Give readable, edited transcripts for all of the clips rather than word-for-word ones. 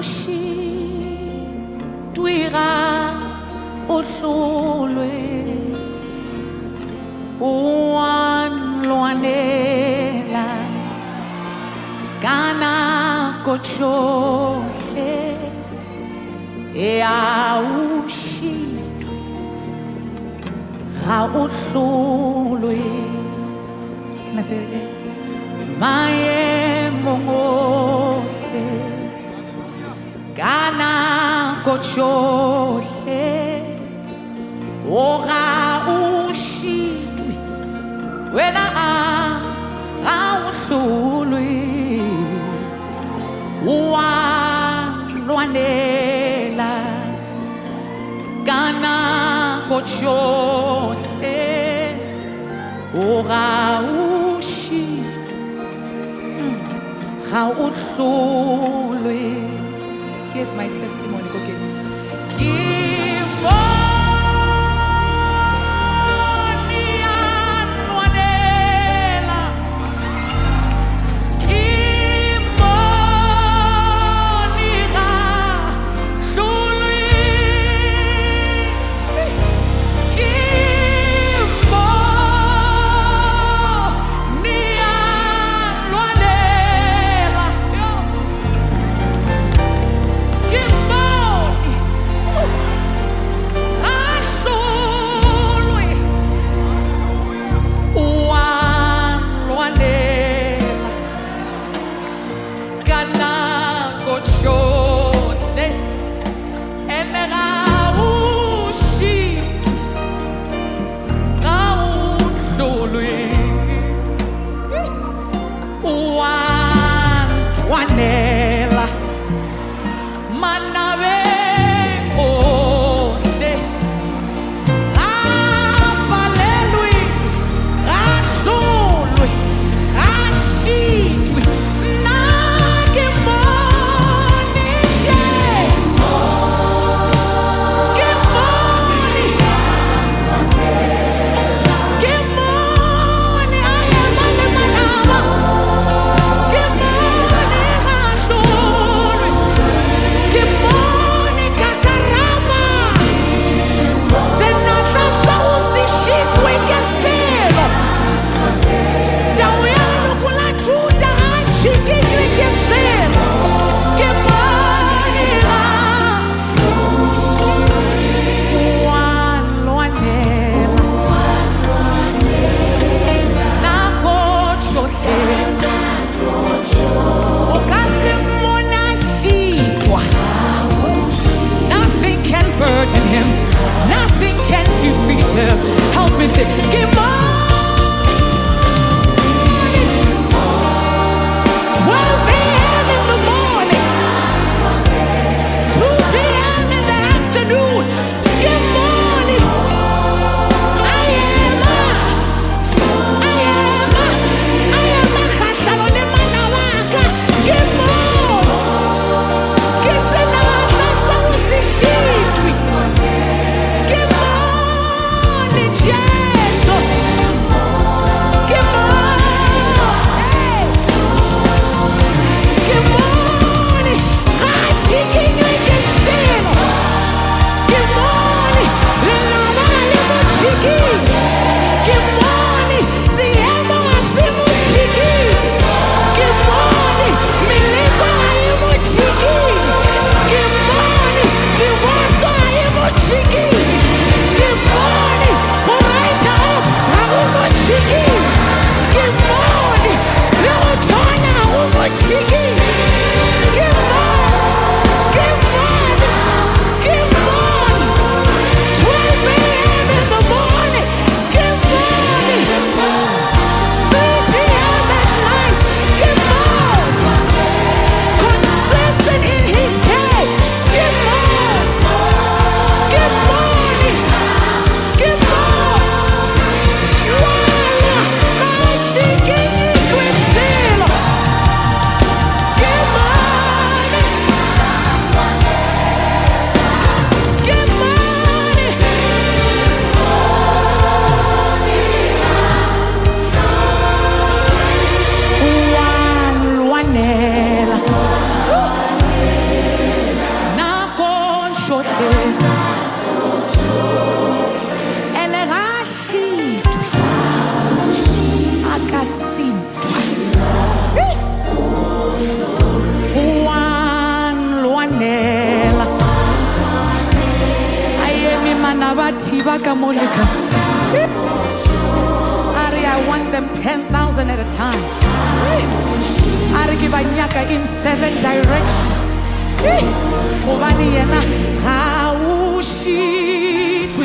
tuira ohlolwe uanlwanela kana kochohle eaushitwe ga ohlolwe. Can I say it again? Maemong ohle kana kochohle oga ushitwe wena auhlolwe uanlwanela kana kochohle oga how uhlulwe. Here's my testimony. Go get it. I want them 10,000 at a time. Are give a nyaka in 7 directions. Obani yena haushitwi.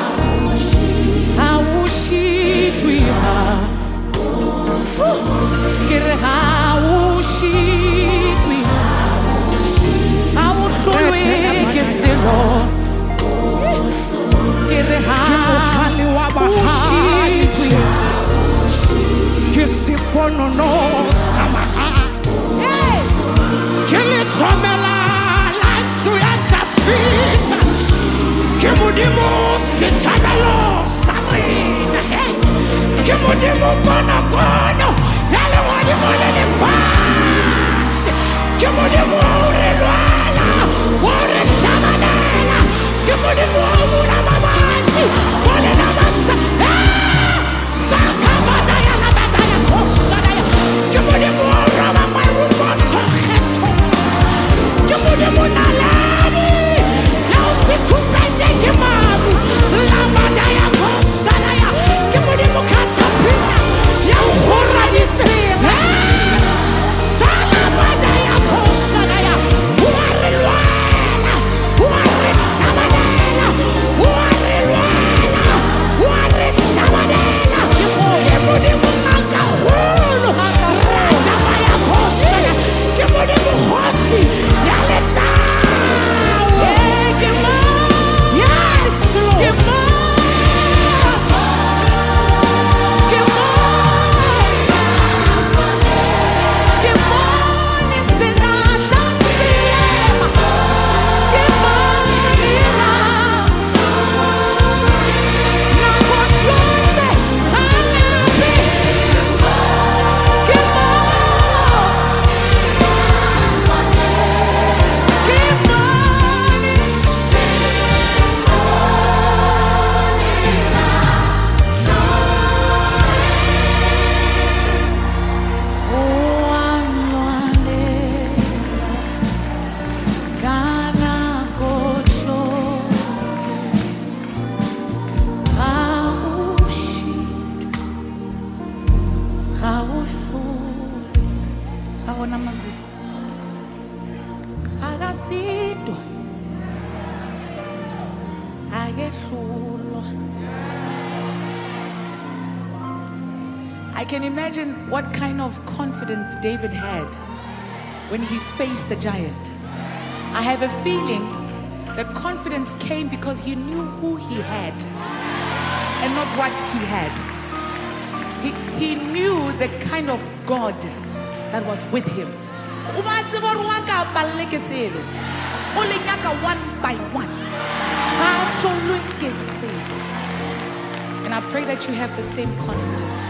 Haushitwi ha. Kire haushitwi. Hauhlulwi keselo. Kire haushitwi. Kisipono no samaha. Kilitomela lantu yatafita. Kimudimu sitabelo sarina. Kimudimu kono kono. Yale wadimu nilifasi. Kimudimu urilwala. Uri samanela. Kimudimu ura mamanti. Wale namasa. Sakabadaya labadaya kosadaya. Kimudimu ura mamaru motoheto. Kimudimu nalani. Yausikupeche kimaru. Labadaya kosadaya. Kimudimu katapila. Yauhura nizila. Salabadaya kosadaya. Uarilwana. Uarisamanela. Uarilwana. Uarisamanela. Kimudimu nakahulu. Radabaya kosadaya. Kimudimu hosi. Yaleta. Yes, Lord. I can imagine what kind of confidence David had when he faced the giant. I have a feeling the confidence came because he knew who he had and not what he had. He knew the kind of God that was with him. One by one. And I pray that you have the same confidence.